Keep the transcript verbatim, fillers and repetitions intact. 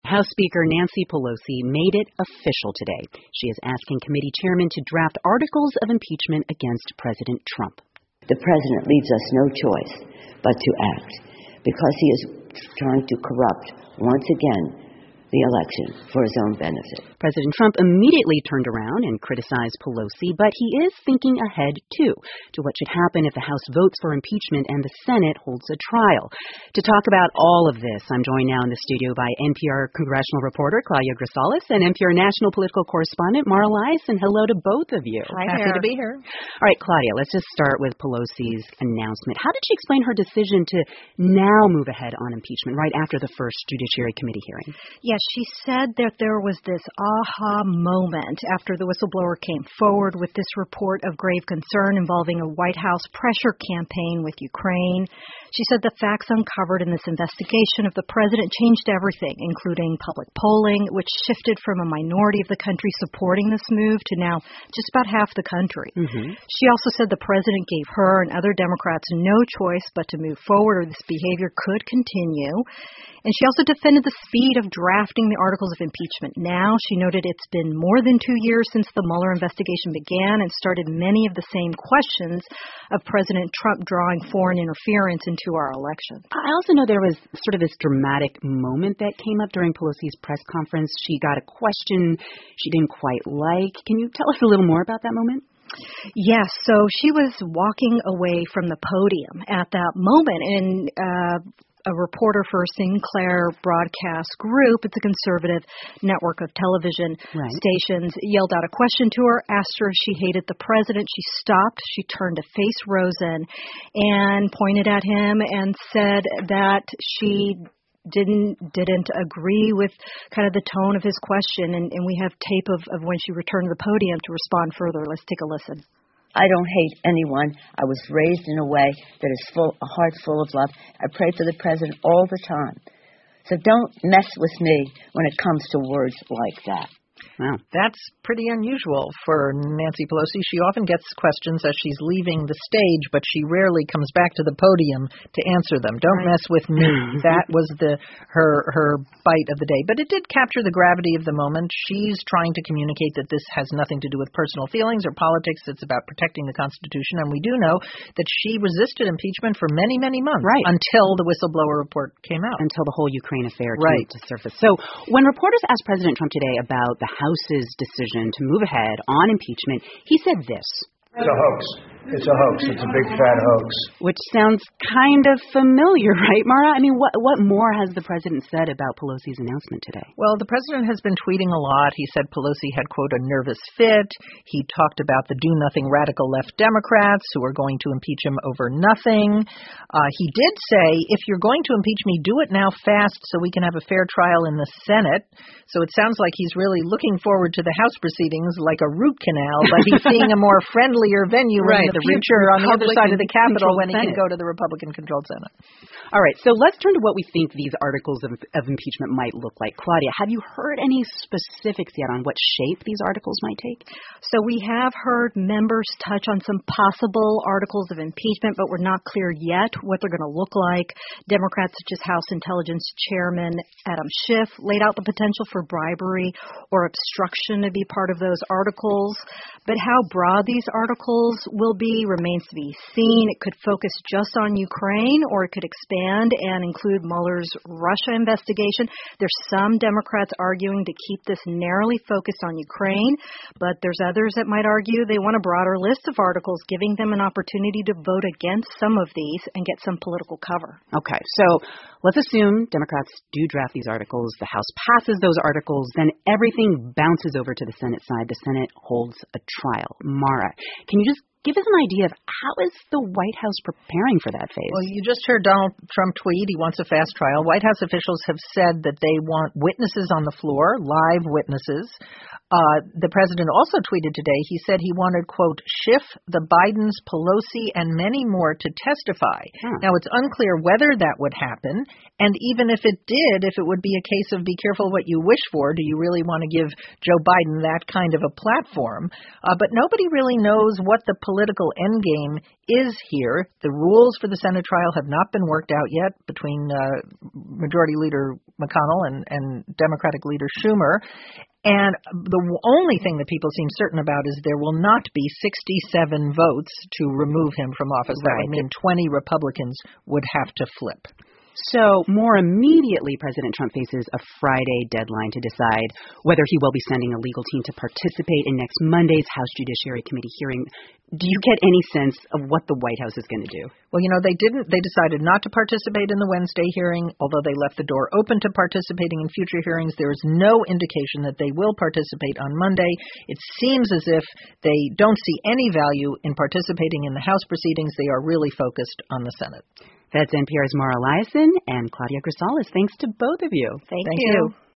House Speaker Nancy Pelosi made it official today. She is asking committee chairmen to draft articles of impeachment against President Trump. The president leaves us no choice but to act because he is trying to corrupt, once again, the election for his own benefit. President Trump immediately turned around and criticized Pelosi, but he is thinking ahead, too, to what should happen if the House votes for impeachment and the Senate holds a trial. To talk about all of this, I'm joined now in the studio by N P R congressional reporter Claudia Grisales and N P R national political correspondent Mara Liasson. Hello to both of you. Hi, happy to be here. All right, Claudia, let's just start with Pelosi's announcement. How did she explain her decision to now move ahead on impeachment right after the first Judiciary Committee hearing? Yes, she said that there was this aha moment after the whistleblower came forward with this report of grave concern involving a White House pressure campaign with Ukraine. She said the facts uncovered in this investigation of the president changed everything, including public polling, which shifted from a minority of the country supporting this move to now just about half the country. Mm-hmm. She also said the president gave her and other Democrats no choice but to move forward or this behavior could continue. And she also defended the speed of drafting the articles of impeachment. Now, she noted it's been more than two years since the Mueller investigation began and started many of the same questions of President Trump drawing foreign interference into our election. I also know there was sort of this dramatic moment that came up during Pelosi's press conference. She got a question she didn't quite like. Can you tell us a little more about that moment? Yes, so she was walking away from the podium at that moment, and uh, a reporter for Sinclair Broadcast Group, it's a conservative network of television right. stations, yelled out a question to her, asked her if she hated the president. She stopped. She turned to face Rosen and pointed at him and said that she didn't didn't agree with kind of the tone of his question, and, and we have tape of, of when she returned to the podium to respond further. Let's take a listen. I don't hate anyone. I was raised in a way that is full, a heart full of love. I pray for the president all the time. So don't mess with me when it comes to words like that. Wow. That's pretty unusual for Nancy Pelosi. She often gets questions as she's leaving the stage, but she rarely comes back to the podium to answer them. Don't right. mess with me. That was the her her bite of the day. But it did capture the gravity of the moment. She's trying to communicate that this has nothing to do with personal feelings or politics. It's about protecting the Constitution. And we do know that she resisted impeachment for many, many months right. until the whistleblower report came out. Until the whole Ukraine affair right. came to surface. So when reporters asked President Trump today about the House's decision to move ahead on impeachment, he said this. It's a hoax. It's a hoax. It's a big fat hoax. Which sounds kind of familiar, right, Mara? I mean, what what more has the president said about Pelosi's announcement today? Well, the president has been tweeting a lot. He said Pelosi had, quote, a nervous fit. He talked about the do-nothing radical left Democrats who are going to impeach him over nothing. Uh, he did say, if you're going to impeach me, do it now fast so we can have a fair trial in the Senate. So it sounds like he's really looking forward to the House proceedings like a root canal, but he's seeing a more friendlier venue right. in the future on the other side of the Capitol when he Senate. can go to the Republican-controlled Senate. All right, so let's turn to what we think these articles of, of impeachment might look like. Claudia, have you heard any specifics yet on what shape these articles might take? So we have heard members touch on some possible articles of impeachment, but we're not clear yet what they're going to look like. Democrats such as House Intelligence Chairman Adam Schiff laid out the potential for bribery or obstruction to be part of those articles. But how broad these articles will be remains to be seen. It could focus just on Ukraine, or it could expand and include Mueller's Russia investigation. There's some Democrats arguing to keep this narrowly focused on Ukraine, but there's others that might argue they want a broader list of articles, giving them an opportunity to vote against some of these and get some political cover. Okay, so let's assume Democrats do draft these articles, the House passes those articles, then everything bounces over to the Senate side. The Senate holds a trial. Mara, can you just give us an idea of how is the White House preparing for that phase? Well, you just heard Donald Trump tweet he wants a fast trial. White House officials have said that they want witnesses on the floor, live witnesses. Uh, the president also tweeted today, he said he wanted, quote, Schiff, the Bidens, Pelosi, and many more to testify. Huh. Now, it's unclear whether that would happen, and even if it did, if it would be a case of be careful what you wish for, do you really want to give Joe Biden that kind of a platform? Uh, but nobody really knows what the political endgame is here. The rules for the Senate trial have not been worked out yet between uh, Majority Leader McConnell and, and Democratic Leader Schumer. And the only thing that people seem certain about is there will not be sixty-seven votes to remove him from office. That would mean twenty Republicans would have to flip. So more immediately, President Trump faces a Friday deadline to decide whether he will be sending a legal team to participate in next Monday's House Judiciary Committee hearing. Do you get any sense of what the White House is going to do? Well, you know, they didn't. They decided not to participate in the Wednesday hearing, although they left the door open to participating in future hearings. There is no indication that they will participate on Monday. It seems as if they don't see any value in participating in the House proceedings. They are really focused on the Senate. That's N P R's Mara Liasson and Claudia Grisales. Thanks to both of you. Thank, Thank you. you.